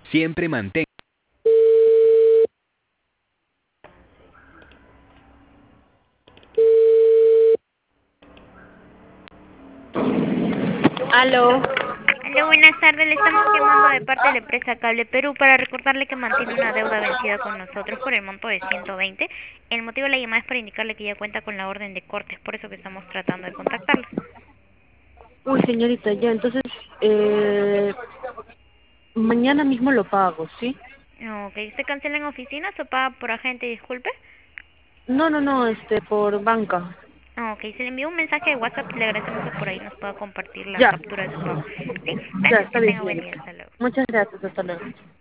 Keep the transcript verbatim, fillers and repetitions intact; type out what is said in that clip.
Siempre mantén. Aló. Hola, buenas tardes. Le estamos llamando de parte de la empresa Cable Perú para recordarle que mantiene una deuda vencida con nosotros por el monto de ciento veinte. El motivo de la llamada es para indicarle que ya cuenta con la orden de cortes, por eso que estamos tratando de contactarlos. Uy, señorita, ya, entonces, eh, mañana mismo lo pago, ¿sí? Ok, ¿usted cancela en oficinas o paga por agente? Disculpe. No, no, no, este, por banca. Ok, se le envió un mensaje de WhatsApp y le agradecemos que por ahí nos pueda compartir la Ya, captura de su pago. Sí, ya, gracias, está que bien, tenga buen día. señorita. Hasta luego. Muchas gracias, hasta luego.